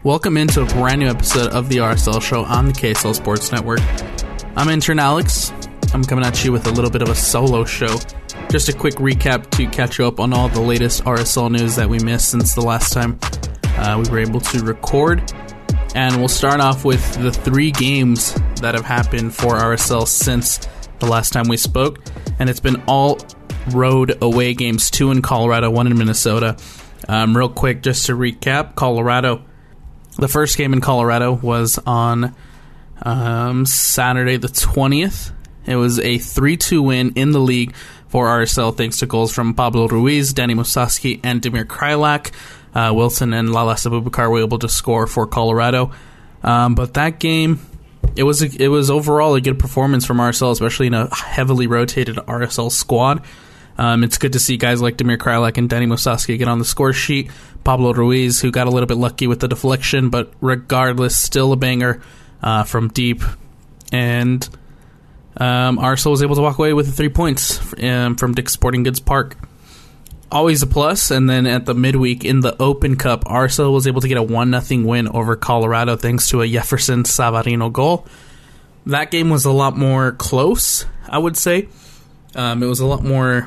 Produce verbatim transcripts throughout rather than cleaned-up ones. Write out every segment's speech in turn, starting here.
Welcome into a brand new episode of the R S L Show on the K S L Sports Network. I'm intern Alex. I'm coming at you with a little bit of a solo show. Just a quick recap to catch you up on all the latest R S L news that we missed since the last time uh, we were able to record. And we'll start off with the three games that have happened for R S L since the last time we spoke. And it's been all road away games, two in Colorado, one in Minnesota. Um, real quick, just to recap, Colorado, the first game in Colorado was on um, Saturday the twentieth. It was a three two win in the league for R S L thanks to goals from Pablo Ruiz, Danny Musovski, and Damir Kreilach. Uh, Wilson and Lalas Abubakar were able to score for Colorado. Um, but that game, it was a, it was overall a good performance from R S L, especially in a heavily rotated R S L squad. Um, it's good to see guys like Damir Kreilach and Danny Musovski get on the score sheet. Pablo Ruiz, who got a little bit lucky with the deflection, but regardless, still a banger uh, from deep. And um, R S L was able to walk away with the three points um, from Dick's Sporting Goods Park. Always a plus. And then at the midweek in the Open Cup, R S L was able to get a one nothing win over Colorado thanks to a Jefferson Savarino goal. That game was a lot more close, I would say. Um, it was a lot more...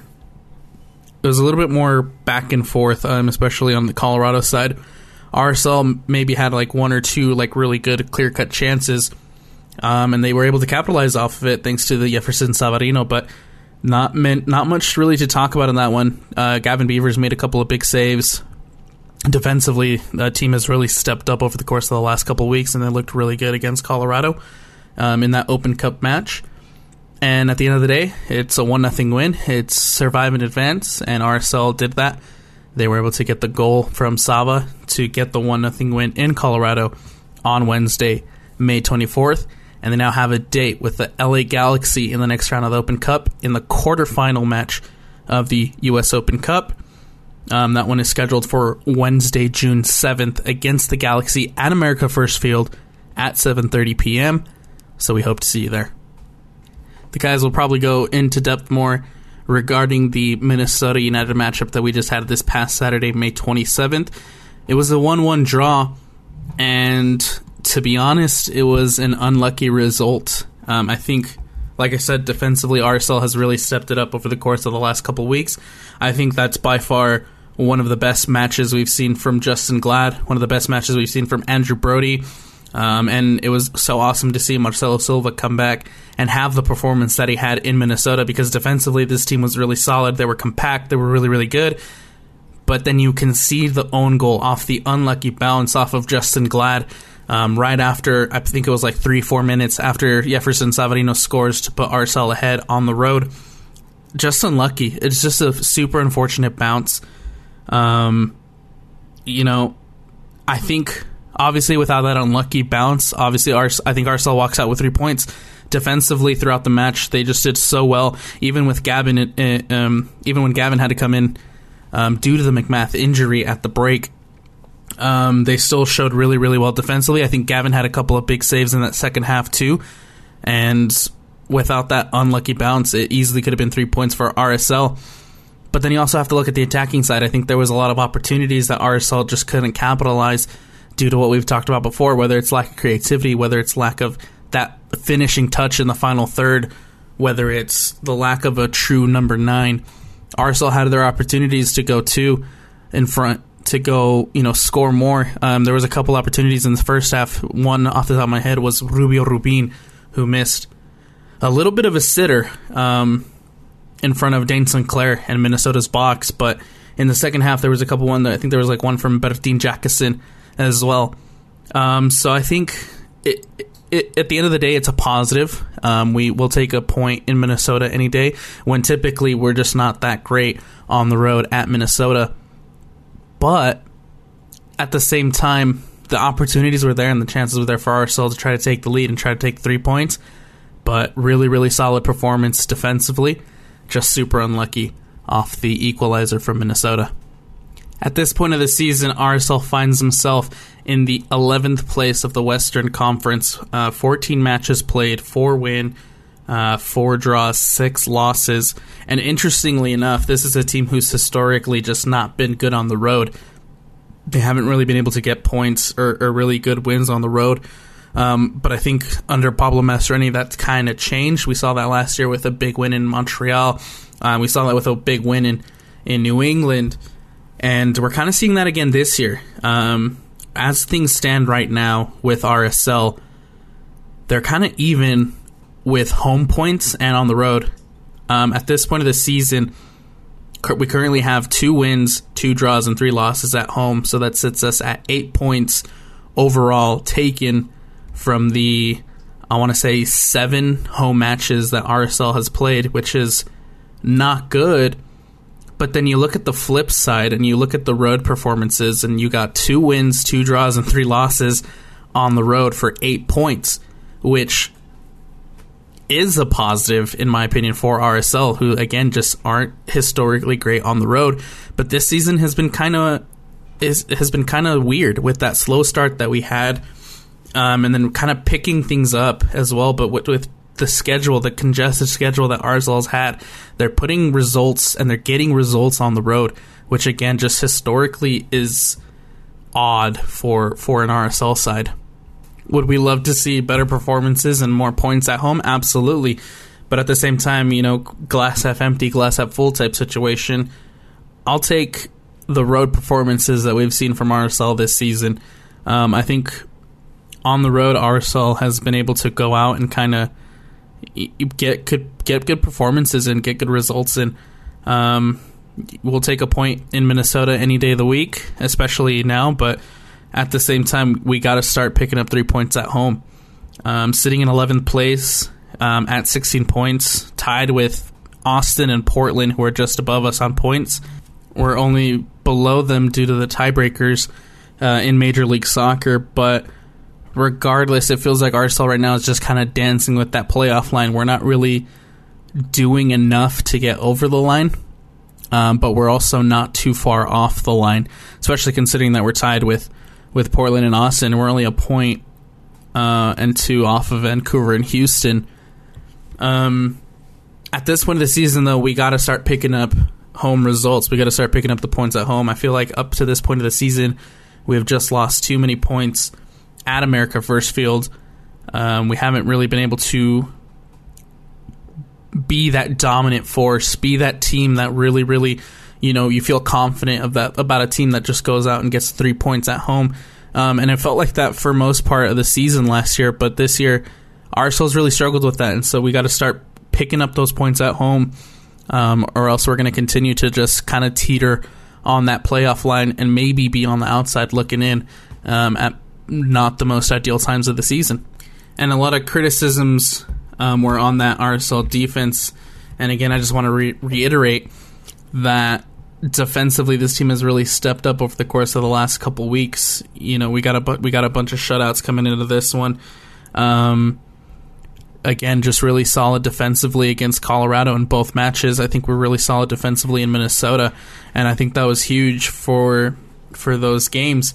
It was a little bit more back and forth, um, especially on the Colorado side. R S L maybe had like one or two like really good clear-cut chances, um, and they were able to capitalize off of it thanks to the Jefferson Savarino, but not meant, not much really to talk about in that one. Uh, Gavin Beavers made a couple of big saves. Defensively, the team has really stepped up over the course of the last couple of weeks, and they looked really good against Colorado um, in that Open Cup match. And at the end of the day, it's a one nothing win. It's survive and advance, and R S L did that. They were able to get the goal from Sava to get the one nothing win in Colorado on Wednesday, May twenty-fourth. And they now have a date with the L A Galaxy in the next round of the Open Cup in the quarterfinal match of the U S Open Cup. Um, that one is scheduled for Wednesday, June seventh against the Galaxy at America First Field at seven thirty p.m. So we hope to see you there. The guys will probably go into depth more regarding the Minnesota United matchup that we just had this past Saturday, May twenty-seventh. It was a one one draw, and to be honest, it was an unlucky result. Um, I think, like I said, defensively, R S L has really stepped it up over the course of the last couple weeks. I think that's by far one of the best matches we've seen from Justin Glad, one of the best matches we've seen from Andrew Brody. Um, and it was so awesome to see Marcelo Silva come back and have the performance that he had in Minnesota, because defensively this team was really solid. They were compact. They were really, really good. But then you concede the own goal off the unlucky bounce off of Justin Glad um, right after, I think it was like three, four minutes after Jefferson Savarino scores to put R S L ahead on the road. Just unlucky. It's just a super unfortunate bounce. Um, you know, I think... Obviously, without that unlucky bounce, obviously, Ars- I think R S L walks out with three points. Defensively, throughout the match, they just did so well. Even with Gavin, uh, um, even when Gavin had to come in um, due to the McMath injury at the break, um, they still showed really, really well defensively. I think Gavin had a couple of big saves in that second half too, and without that unlucky bounce, it easily could have been three points for R S L. But then you also have to look at the attacking side. I think there was a lot of opportunities that R S L just couldn't capitalize due to what we've talked about before, whether it's lack of creativity, whether it's lack of that finishing touch in the final third, whether it's the lack of a true number nine. R S L had their opportunities to go two in front, to go, you know, score more. Um, there was a couple opportunities in the first half. One off the top of my head was Rubio Rubin, who missed a little bit of a sitter um, in front of Dane Sinclair and Minnesota's box, but in the second half there was a couple one that I think there was like one from Bertin Jackson as well. Um, so I think it, it, at the end of the day, it's a positive. Um, we will take a point in Minnesota any day, when typically we're just not that great on the road at Minnesota. But at the same time, the opportunities were there and the chances were there for R S L to try to take the lead and try to take three points. But really, really solid performance defensively. Just super unlucky off the equalizer from Minnesota. At this point of the season, R S L finds himself in the eleventh place of the Western Conference. Uh, fourteen matches played, four win, uh, four draws, six losses. And interestingly enough, this is a team who's historically just not been good on the road. they haven't really been able to get points or, or really good wins on the road. Um, but I think under Pablo Mastroeni, that's kind of changed. We saw that last year with a big win in Montreal. Uh, we saw that with a big win in, in New England. And we're kind of seeing that again this year. Um, as things stand right now with R S L, they're kind of even with home points and on the road. Um, at this point of the season, we currently have two wins, two draws, and three losses at home. So that sits us at eight points overall taken from the, I want to say, seven home matches that R S L has played, which is not good. But then you look at the flip side and you look at the road performances, and you got two wins, two draws, and three losses on the road for eight points, which is a positive, in my opinion, for R S L, who, again, just aren't historically great on the road. But this season has been kind of is has been kind of weird with that slow start that we had, um, and then kind of picking things up as well. But with, with the schedule, the congested schedule that R S L has had, they're putting results and they're getting results on the road, which, again, just historically is odd for, for an R S L side. Would we love to see better performances and more points at home? Absolutely. But at the same time, you know, glass half empty, glass half full type situation. I'll take the road performances that we've seen from R S L this season. Um, I think on the road, R S L has been able to go out and kind of get good, get good performances and get good results in. Um, we'll take a point in Minnesota any day of the week, especially now, but at the same time, we got to start picking up three points at home. Um, sitting in eleventh place um, at sixteen points, tied with Austin and Portland, who are just above us on points. We're only below them due to the tiebreakers uh, in Major League Soccer, but regardless, it feels like R S L right now is just kind of dancing with that playoff line. We're not really doing enough to get over the line, um, but we're also not too far off the line, especially considering that we're tied with with Portland and Austin. We're only a point uh, and two off of Vancouver and Houston. Um, at this point of the season, though, we got to start picking up home results. We got to start picking up the points at home. I feel like up to this point of the season, we have just lost too many points at America First Field. Um, we haven't really been able to be that dominant force, be that team that really, really, you know, you feel confident of that about a team that just goes out and gets three points at home. Um, and it felt like that for most part of the season last year, but this year, R S L's really struggled with that, and so we got to start picking up those points at home, um, or else we're going to continue to just kind of teeter on that playoff line and maybe be on the outside looking in um, at not the most ideal times of the season. And a lot of criticisms um, were on that R S L defense, and again, I just want to re- reiterate that defensively, this team has really stepped up over the course of the last couple weeks. You know, we got a bu- we got a bunch of shutouts coming into this one. Um, again, just really solid defensively against Colorado in both matches. I think we're really solid defensively in Minnesota, and I think that was huge for for those games.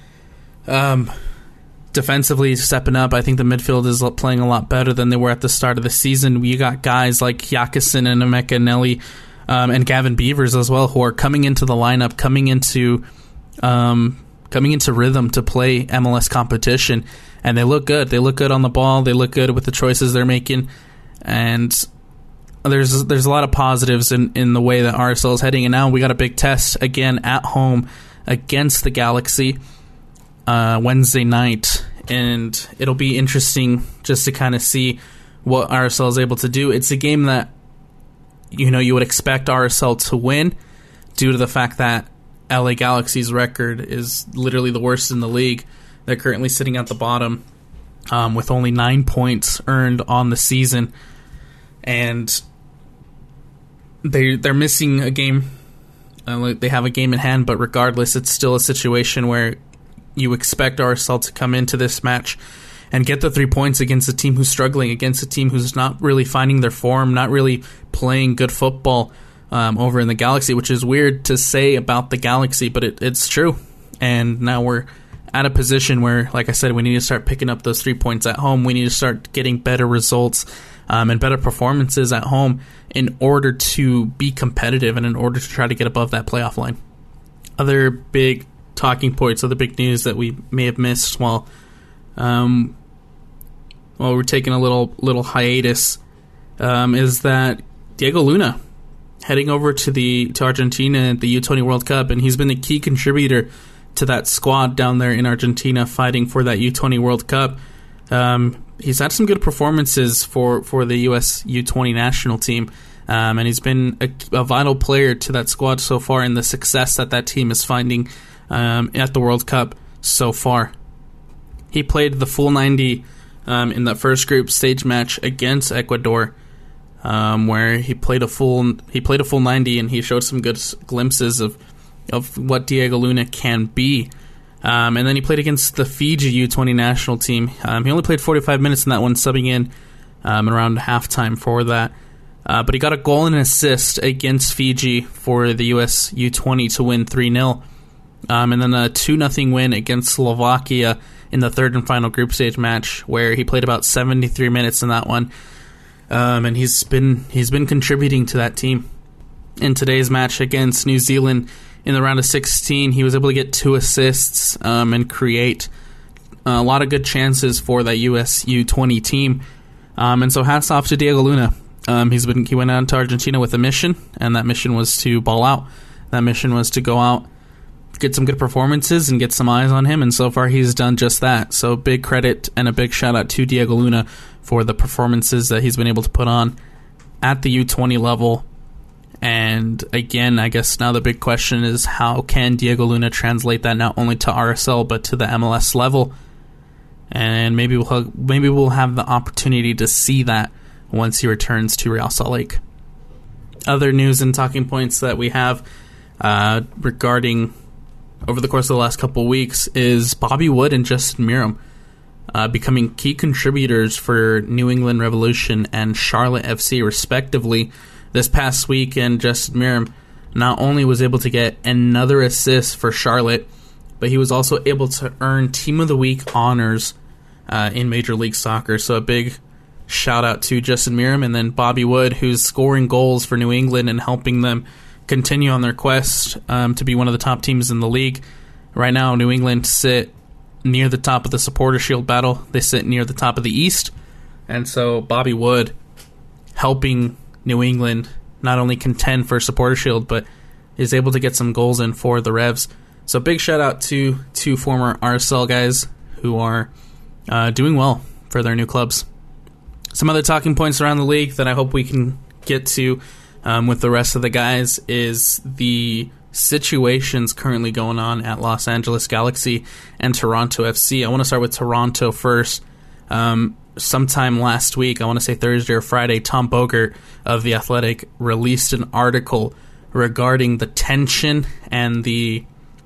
Um, defensively stepping up, I think the midfield is playing a lot better than they were at the start of the season. You got guys like Yakusin and Emeka Nelly um, and Gavin Beavers as well, who are coming into the lineup, coming into um, coming into rhythm to play M L S competition, and they look good. They look good on the ball. They look good with the choices they're making, and there's there's a lot of positives in, in the way that R S L is heading. And now we got a big test again at home against the Galaxy uh, Wednesday night, and it'll be interesting just to kind of see what R S L is able to do. It's a game that, you know, you would expect R S L to win due to the fact that L A Galaxy's record is literally the worst in the league. They're currently sitting at the bottom um, with only nine points earned on the season, and they they're missing a game. Uh, they have a game in hand, but regardless, it's still a situation where you expect R S L to come into this match and get the three points against a team who's struggling, against a team who's not really finding their form, not really playing good football um, over in the Galaxy, which is weird to say about the Galaxy, but it, it's true. And now we're at a position where, like I said, we need to start picking up those three points at home. We need to start getting better results um, and better performances at home in order to be competitive and in order to try to get above that playoff line. Other big talking points of the big news that we may have missed while um, while we're taking a little little hiatus um, is that Diego Luna heading over to the to Argentina at the U twenty World Cup, and he's been a key contributor to that squad down there in Argentina fighting for that U twenty World Cup. Um, he's had some good performances for, for the U S U twenty national team, um, and he's been a, a vital player to that squad so far in the success that that team is finding um, at the World Cup so far. He played the full ninety um, in that first group stage match against Ecuador, um, where he played a full he played a full ninety, and he showed some good glimpses of of what Diego Luna can be. Um, and then he played against the Fiji U twenty national team. Um, he only played forty-five minutes in that one, subbing in um, around halftime for that. Uh, but he got a goal and an assist against Fiji for the U S U twenty to win three nil. Um, and then a two nothing win against Slovakia in the third and final group stage match, where he played about seventy-three minutes in that one. Um, and he's been he's been contributing to that team. In today's match against New Zealand, in the round of sixteen, he was able to get two assists um, and create a lot of good chances for that U S U twenty team. Um, and so hats off to Diego Luna. Um, he's been he went out to Argentina with a mission, and that mission was to ball out. That mission was to go out, get some good performances, and get some eyes on him. And so far, he's done just that. So big credit and a big shout out to Diego Luna for the performances that he's been able to put on at the U twenty level. And again, I guess now the big question is, how can Diego Luna translate that not only to R S L but to the M L S level? And maybe we'll maybe we'll have the opportunity to see that once he returns to Real Salt Lake. Other news and talking points that we have uh, regarding over the course of the last couple of weeks is Bobby Wood and Justin Meram uh, becoming key contributors for New England Revolution and Charlotte F C respectively. This past weekend, Justin Meram not only was able to get another assist for Charlotte, but he was also able to earn Team of the Week honors uh, in Major League Soccer. So a big shout out to Justin Meram, and then Bobby Wood, who's scoring goals for New England and helping them continue on their quest um, to be one of the top teams in the league. Right now, New England sit near the top of the Supporter Shield battle. They sit near the top of the East. And so Bobby Wood helping New England not only contend for Supporter Shield, but is able to get some goals in for the Revs. So big shout out to two former R S L guys who are uh, doing well for their new clubs. Some other talking points around the league that I hope we can get to um, with the rest of the guys is the situations currently going on at Los Angeles Galaxy and Toronto F C. I want to start with Toronto first. Um, sometime last week, I want to say Thursday or Friday, Tom Bogert of The Athletic released an article regarding the tension and the,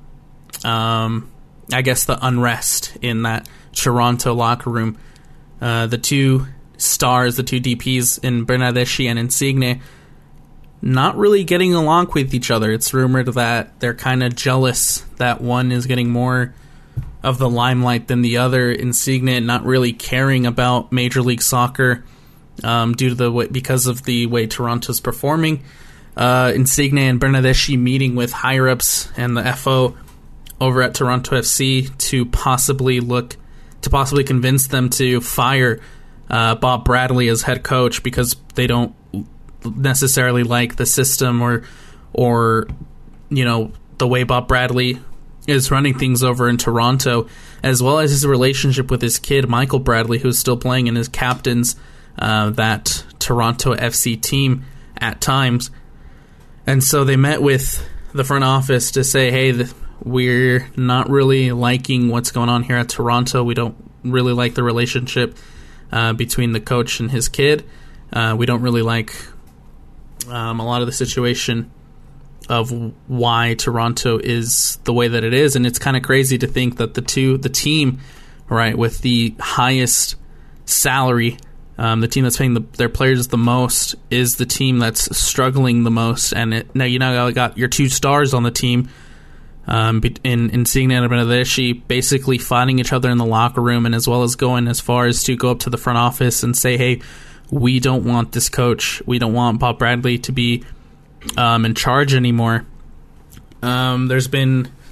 um, I guess, the unrest in that Toronto locker room. Uh, the two stars, the two D Ps in Bernardeschi and Insigne, not really getting along with each other. It's rumored that they're kind of jealous that one is getting more of the limelight than the other. Insigne not really caring about Major League Soccer um, due to the way, because of the way Toronto's performing. Uh, Insigne and Bernardeschi meeting with higher ups and the F O over at Toronto F C to possibly look to possibly convince them to fire uh, Bob Bradley as head coach because they don't necessarily like the system or or you know the way Bob Bradley is running things over in Toronto, as well as his relationship with his kid, Michael Bradley, who's still playing and is captains uh, that Toronto F C team at times. And so they met with the front office to say, hey, the, we're not really liking what's going on here at Toronto. We don't really like the relationship uh, between the coach and his kid. Uh, we don't really like um, a lot of the situation of why Toronto is the way that it is, and it's kind of crazy to think that the two, the team, right, with the highest salary, um, the team that's paying the, their players the most, is the team that's struggling the most. And it, now you now got your two stars on the team, um, in Insigne and Bernardeschi, basically fighting each other in the locker room, and as well as going as far as to go up to the front office and say, hey, we don't want this coach, we don't want Bob Bradley to be Um, in charge anymore. Um, there's been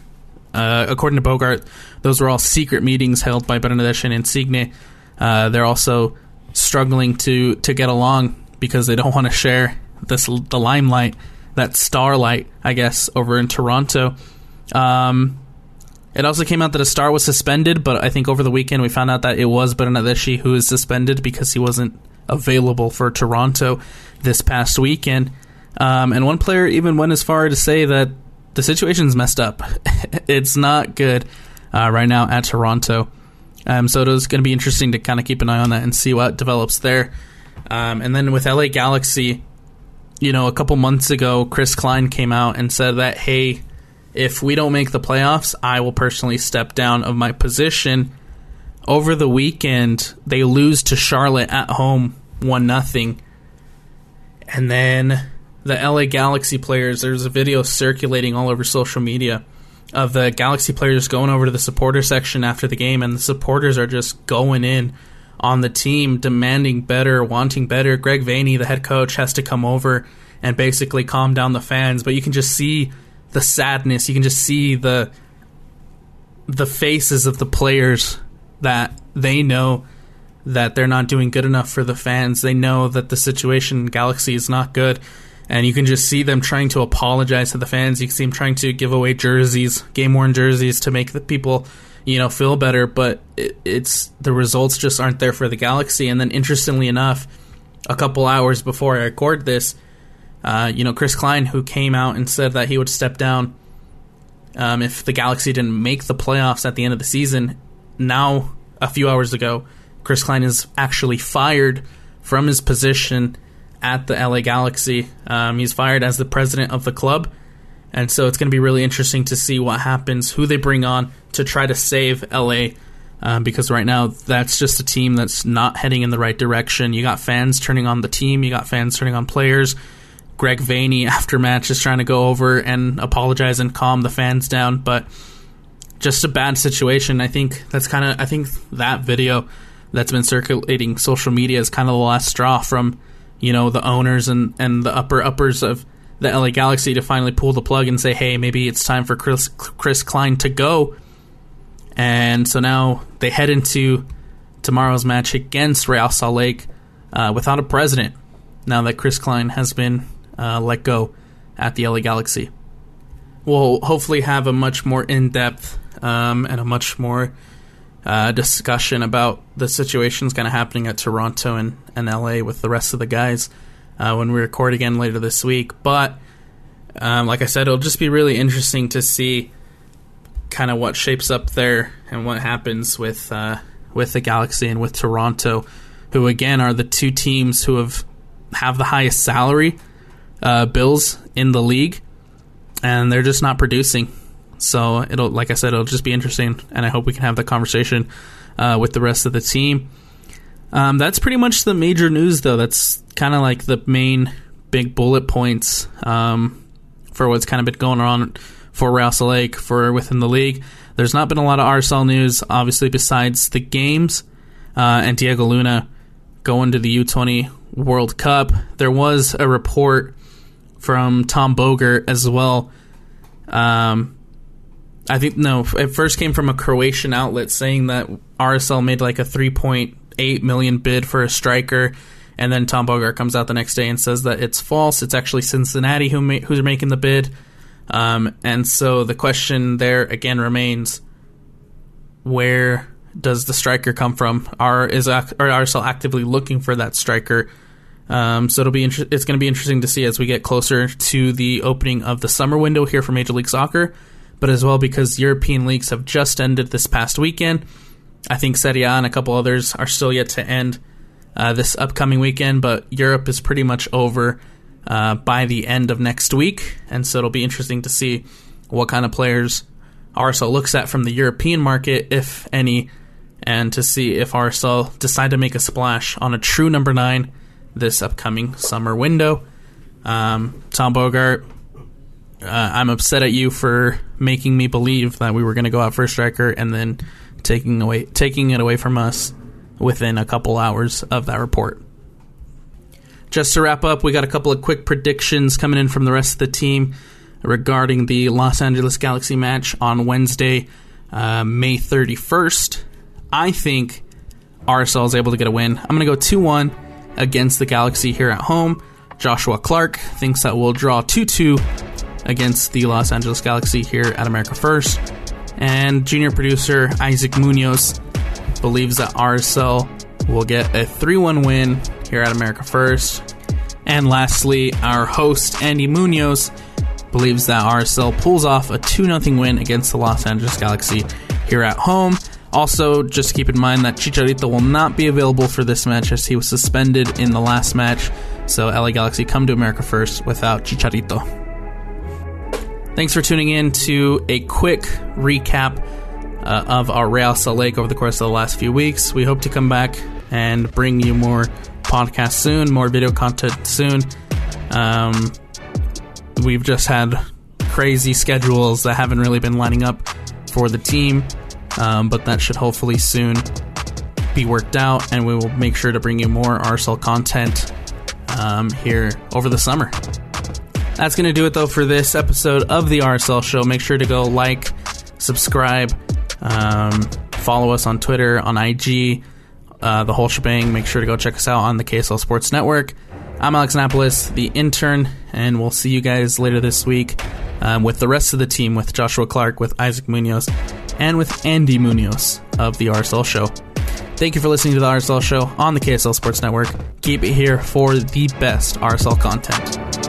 Uh, according to Bogart, those were all secret meetings held by Bernardeschi and Insigne. Uh, they're also struggling to, to get along because they don't want to share this the limelight, that starlight, I guess, over in Toronto. Um, it also came out that a star was suspended, but I think over the weekend we found out that it was Bernardeschi who was suspended because he wasn't available for Toronto this past weekend. Um, and one player even went as far to say that the situation's messed up. It's not good uh, right now at Toronto. Um, so it was going to be interesting to kind of keep an eye on that and see what develops there. Um, and then with L A Galaxy, you know, a couple months ago, Chris Klein came out and said that, hey, if we don't make the playoffs, I will personally step down of my position. Over the weekend, they lose to Charlotte at home, one nothing. And then the L A Galaxy players, there's a video circulating all over social media of the Galaxy players going over to the supporter section after the game, and the supporters are just going in on the team, demanding better, wanting better. Greg Vanney, the head coach, has to come over and basically calm down the fans, but you can just see the sadness. You can just see the the faces of the players that they know that they're not doing good enough for the fans. They know that the situation in Galaxy is not good, and you can just see them trying to apologize to the fans. You can see them trying to give away jerseys, game-worn jerseys, to make the people, you know, feel better, but it, it's the results just aren't there for the Galaxy. And then, interestingly enough, a couple hours before I record this, uh, you know, Chris Klein, who came out and said that he would step down um, if the Galaxy didn't make the playoffs at the end of the season, now, a few hours ago, Chris Klein is actually fired from his position at the L A Galaxy. Um, he's fired as the president of the club, and so it's going to be really interesting to see what happens, who they bring on to try to save L A, um, because right now that's just a team that's not heading in the right direction. You got fans turning on the team, you got fans turning on players. Greg Vanney, after match, is trying to go over and apologize and calm the fans down, but just a bad situation. I think that's kind of I think that video that's been circulating social media is kind of the last straw from, you know, the owners and, and the upper uppers of the L A Galaxy to finally pull the plug and say, hey, maybe it's time for Chris, Chris Klein to go. And so now they head into tomorrow's match against Real Salt Lake uh, without a president, now that Chris Klein has been uh, let go at the L A Galaxy. We'll hopefully have a much more in-depth um, and a much more uh, discussion about the situations kind of happening at Toronto and, and L A with the rest of the guys uh, when we record again later this week. But um, like I said, it'll just be really interesting to see kind of what shapes up there and what happens with uh, with the Galaxy and with Toronto, who again are the two teams who have have the highest salary uh, bills in the league, and they're just not producing. So it'll, like I said, it'll just be interesting, and I hope we can have that conversation uh, with the rest of the team. Um, that's pretty much the major news, though. That's kind of like the main big bullet points um, for what's kind of been going on for Real Salt Lake for within the league. There's not been a lot of R S L news, obviously, besides the games uh, and Diego Luna going to the U twenty World Cup. There was a report from Tom Bogert as well. Um, I think, no, it first came from a Croatian outlet saying that R S L made like a three point eight million dollars bid for a striker, and then Tom Bogert comes out the next day and says that it's false. It's actually Cincinnati who ma- who's making the bid. Um, and so the question there again remains, where does the striker come from? Are is are R S L actively looking for that striker? Um, so it'll be inter- it's going to be interesting to see as we get closer to the opening of the summer window here for Major League Soccer, but as well because European leagues have just ended this past weekend. I think Serie A and a couple others are still yet to end uh, this upcoming weekend, but Europe is pretty much over uh, by the end of next week, and so it'll be interesting to see what kind of players R S L looks at from the European market, if any, and to see if R S L decide to make a splash on a true number nine this upcoming summer window. Um, Tom Bogert, uh, I'm upset at you for making me believe that we were going to go out for a striker and then taking away taking it away from us within a couple hours of that report. Just to wrap up, we got a couple of quick predictions coming in from the rest of the team. regarding the Los Angeles Galaxy match on Wednesday, uh, May thirty-first. I think R S L is able to get a win. I'm going to go two one against the Galaxy here at home. Joshua Clark thinks that we'll draw two two against the Los Angeles Galaxy here at America First. And junior producer Isaac Munoz believes that R S L will get a three one win here at America First. And lastly, our host Andy Munoz believes that R S L pulls off a two nothing win against the Los Angeles Galaxy here at home. Also, just keep in mind that Chicharito will not be available for this match as he was suspended in the last match. So L A Galaxy come to America First without Chicharito. Thanks for tuning in to a quick recap uh, of our Real Salt Lake over the course of the last few weeks. We hope to come back and bring you more podcasts soon, more video content soon. Um, we've just had crazy schedules that haven't really been lining up for the team. Um, but that should hopefully soon be worked out, and we will make sure to bring you more R S L content um, here over the summer. That's going to do it, though, for this episode of the R S L Show. Make sure to go like, subscribe, um, follow us on Twitter, on I G, uh, the whole shebang. Make sure to go check us out on the K S L Sports Network. I'm Alex Annapolis, the intern, and we'll see you guys later this week um, with the rest of the team, with Joshua Clark, with Isaac Munoz, and with Andy Munoz of the R S L Show. Thank you for listening to the R S L Show on the K S L Sports Network. Keep it here for the best R S L content.